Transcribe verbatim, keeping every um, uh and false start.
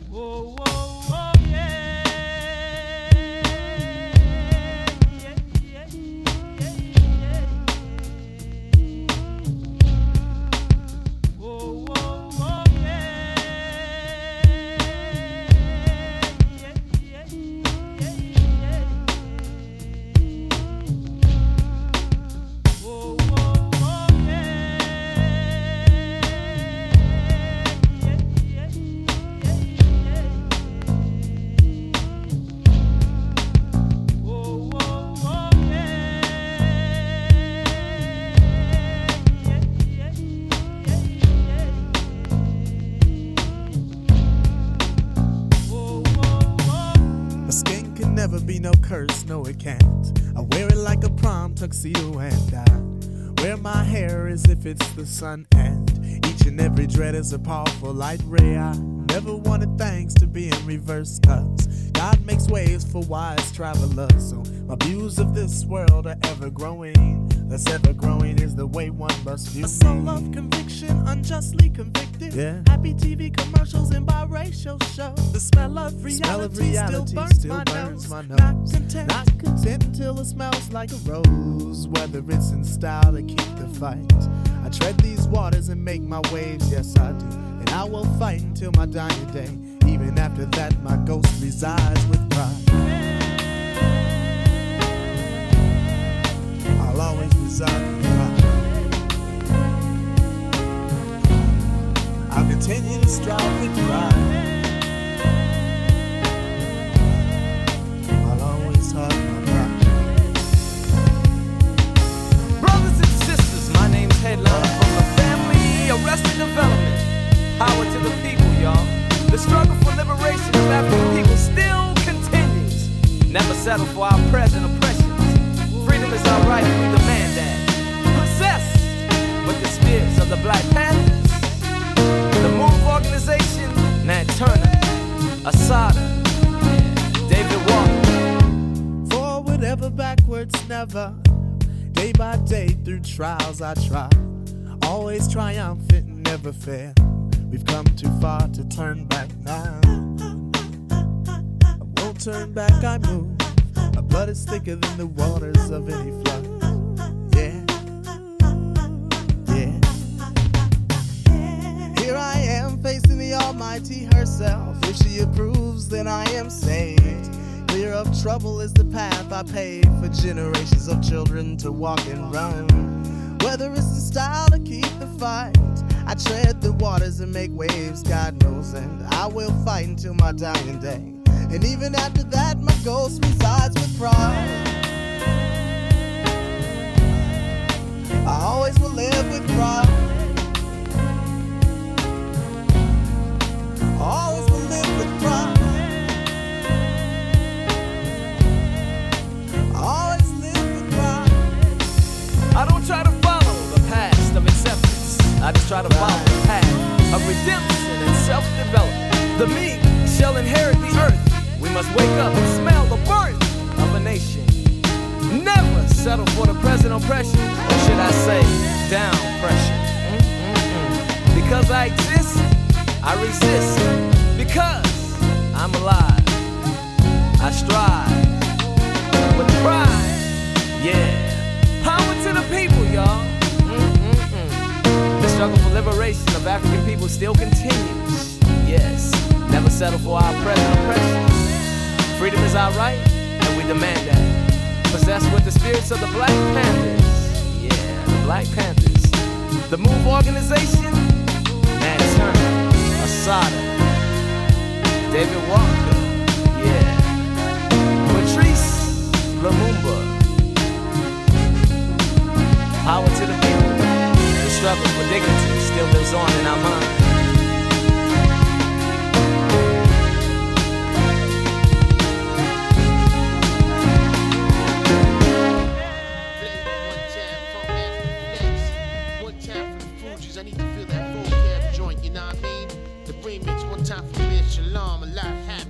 Whoa, whoa, whoa, yeah. Yeah, yeah, yeah, yeah. Whoa, whoa, whoa, yeah. Yeah, yeah, yeah, yeah. Whoa, whoa, whoa, yeah. Yeah, yeah, yeah, yeah. Whoa, whoa, whoa, yeah. Yeah, yeah, yeah, yeah. Whoa, whoa, whoa. My skin can never be no curse, no it can't. I wear it like a prom tuxedo and I wear my hair as if it's the sun, and each and every dread is a powerful light ray. I never wanted things to be in reverse, cause God makes ways for wise travelers. So my views of this world are ever growing. That's ever growing is the way one must view. A soul of conviction, unjustly convicted. Yeah. Happy T V commercials and biracial shows. The smell of reality, smell of reality still burns, still my, burns nose. my nose. Not content, not content until it smells like a rose. Whether it's in style to keep the fight. I tread these waters and make my waves, yes I do. And I will fight until my dying day. Even after that, my ghost resides with pride. I'll always reside with pride. I'll continue to strive with pride. I'll always hug my pride. Brothers and sisters, my name's Headliner from the family Arrested Development. Power to the people, y'all. The struggle for liberation of African people still continues. Never settle for our present oppressions. Freedom is our right, we demand that. Possessed with the spirits of the Black Panthers, the Move Organization, Nat Turner, Asada, David Walker. Forward ever, backwards never. Day by day through trials I try. Always triumphant, never fail. We've come too far to turn back now. I won't turn back, I move. My blood is thicker than the waters of any flood. Yeah, yeah. Here I am facing the Almighty herself. If she approves, then I am saved. Clear of trouble is the path I paved for generations of children to walk and run. Whether it's the style to keep the fight, I tread the waters and make waves, God knows, and I will fight until my dying day. And even after that, my ghost resides with pride. I always will live with pride. I always will live with pride. I always live with pride. I don't try to follow the past of acceptance. I just try to follow the path of redemption and self-development. The meek shall inherit the earth. We must wake up and smell the birth of a nation. Never settle for the present oppression, or should I say, down pressure. Mm-mm-mm. Because I exist, I resist. Because I'm alive, I strive with pride. Yeah, power to the people, y'all. Mm-mm-mm. The struggle for liberation of African people still continues. Yes, never settle for our present oppression. Freedom is our right, and we demand that. Possessed with the spirits of the Black Panthers. Yeah, the Black Panthers. The Move Organization, Nat Turner, Asada, David Walker. Yeah, Patrice Lumumba. Power to the people. The struggle for dignity still lives on in our minds. I need to feel that vocab joint, you know what I mean? The remix, one time for me, Shalom, a lot happening.